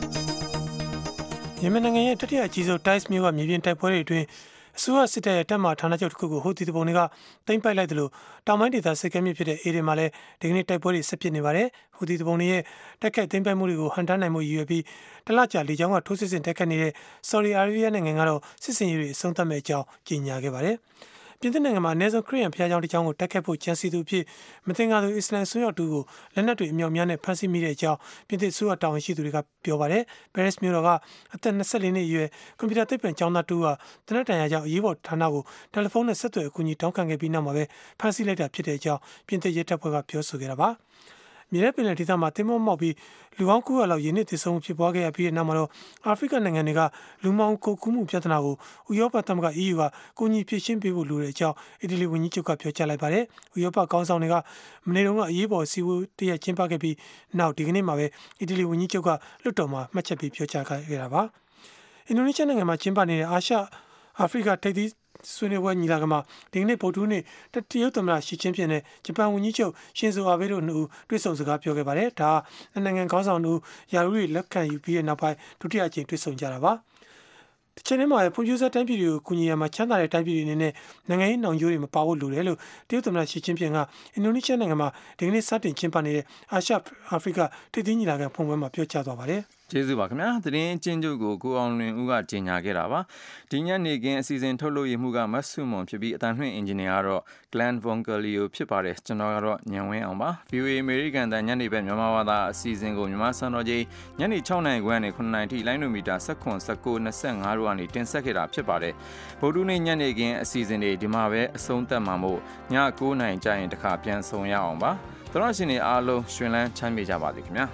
ယမန်နိုင်ငံရဲ့တတိယအကြီးဆုံး Tais မြို့ကမြေပြင်တိုက်ပွဲတွေအတွင်းအစိုးရစစ်တပ်ရဲ့တပ်မဌာနချုပ်တစ်ခုကိုဟူသီတပုံတွေကသိမ်းပိုက်လိုက်တယ်လို့တောင်ပိုင်းဒေသစစ်ကမ်းမြစ်ဖြစ်တဲ့အေဒီမှာလည်းဒီကနေ့တိုက်ပွဲတွေဆက်ဖြစ်နေပါတယ်ဟူသီတပုံတွေရဲ့တိုက်ခိုက်သိမ်းပိုက်မှုတွေကိုဟန်တာနိုင်မှုရည်ရွယ်ပြီးတလကြာလေကြောင်းကထိုးစစ်ဆင်တိုက်ခိုက်နေတဲ့ Saudi Arabia နိုင်ငံကတော့စစ်စင်ရေးတွေအဆုံးသတ်မဲ့အကြောင်းကြေညာခဲ့ပါတယ်ပြင်သစ်နိုင်ငံမှာအနည်းဆုံးခရစ်ယာန်ဘုရားကျောင်းတစ်ကျောင်းကိုတိုက်ခတ်ဖို့ကြံစည်သူဖြစ်မသင်္ကာသူအစ္စလာမ်ဆွေးရောက်သူကိုလက်နက်တွေအမြောက်များနဲ့ဖမ်းဆီးမိတဲ့အကြောင်းပြင်သစ်ဆိုးရတာဝန်ရှိသူတွေကပြောပါတယ်။ Paris မြို့တော်ကအသက်24နှစ်အရွယ်ကွန်ပျူတာသိပ္ပံကျောင်းသားတူကတနက်တန်ရာကြောင့်အရေးပေါ်ဌာနကိုတယ်လီဖုန်းနဲ့ဆက်သွယ်အကူအညီတောင်းခံခဲ့ပြီးနောက်မှာပဲဖမ်းဆီးလိုက်တာဖြစ်တဲ့အကြောင်းပြင်သစ်ရဲတပ်ဖွဲ့ကပြောဆိုခဲ့တာပါ။မြေထဲပင်လယ်ဒေသမှာတင်မောမောက်ပြီးလူပေါင်း900လောက်ယင်းနှစ်တည်ဆုံဖြစ်ပွားခဲ့ရပြီးတဲ့နောက်မှာတော့အာဖရိကနိုင်ငံတွေကလူမောင်ကိုကူးမှုပြဿနာကိုဥရောပသမဂ္ဂ EU ကကိုကြီးဖြည့်ရှင်းပေးဖို့လိုတဲ့အကြောင်းအီတလီဝန်ကြီးချုပ်ကပြောကြားလိုက်ပါတယ်။ဥရောပကောင်ဆောင်တွေကမနေ့တုန်းကအရေးပေါ်စီဝေးတရက်ကျင်းပခဲ့ပြီးနောက်ဒီကနေ့မှာပဲအီတလီဝန်ကြီးချုပ်ကလွှတ်တော်မှာမှတ်ချက်ပေးပြောကြားခဲ့တာပါ။အင်ဒိုနီးရှားနိုင်ငံမှာကျင်းပနေတဲ့အာဖရိကထိပ်သီးဆွေးနွေးပွဲညီလာခံမှာဒီကနေ့ဗုဒ္ဓဟူးနေ့တရုတ်သမ္မတရှီကျင်းဖျင်နဲ့ဂျပန်ဝန်ကြီးချုပ်ရှင်ဇိုအာဘေးတို့နှစ်ဦးတွေ့ဆုံစကားပြောခဲ့ပါတယ်။ဒါနိုင်ငံခေါင်းဆောင်တို့ယာရုတွေလက်ခံယူပြီးတဲ့နောက်ပိုင်းဒုတိယအကြိမ်တွေ့ဆုံကြတာပါ။ဒီချိန်မှာဖွံ့ဖြိုးဆဲတိုင်းပြည်တွေကိုကူညီရမှာချမ်းသာတဲ့တိုင်းပြည်တွေအနေနဲ့နိုင်ငံရေးနှောင်ကြိုးတွေမပါဖို့လိုတယ်လို့တရုတ်သမ္မတရှီကျင်းဖျင်ကအင်ဒိုနီးရှားနိုင်ငံမှာဒီကနေ့စတင်ကျင်းပနေတဲ့အာဖရိကထိပ်သီးညီလာခံဖွင့်ပွဲမှာပြောကြားသွားပါတယ်။ကျေးဇူးပါခင်ဗျာသတင်းချင်းချုပ်ကိုကိုအောင်လွင်ဦးကကြီးညာခဲ့တာပါဒီညနေခင်းအစီအစဉ်ထုတ်လို့ရမှုကမတ်ဆုမွန်ဖြစ်ပြီးအတန်လွှင့်အင်ဂျင်နီယာကတော့ Glenn Vongelio ဖြစ်ပါတယ်ကျွန်တော်ကတော့ညံဝင်းအောင်ပါ VOA American တန်ညနေဘက်မြန်မာဘာသာအစီအစဉ်ကိုမြန်မာစံတော်ချိန်ညနေ6နာရီခွဲနဲ့9နာရီထိလိုင်းနိုမီတာ19 19 25တို့ကနေတင်ဆက်ခဲ့တာဖြစ်ပါတယ်ဗုဒ္ဓနေ့ညနေခင်းအစီအစဉ်တွေဒီမှာပဲအဆုံးသတ်မှာမို့ည9နာရီကြာရင်တခါပြန်ဆုံရအောင်ပါသရရှင်တွေအားလုံးရှင်လန်းချမ်းမြေကြပါစေခင်ဗျာ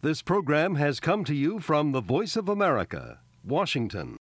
This program has come to you from the Voice of America, Washington.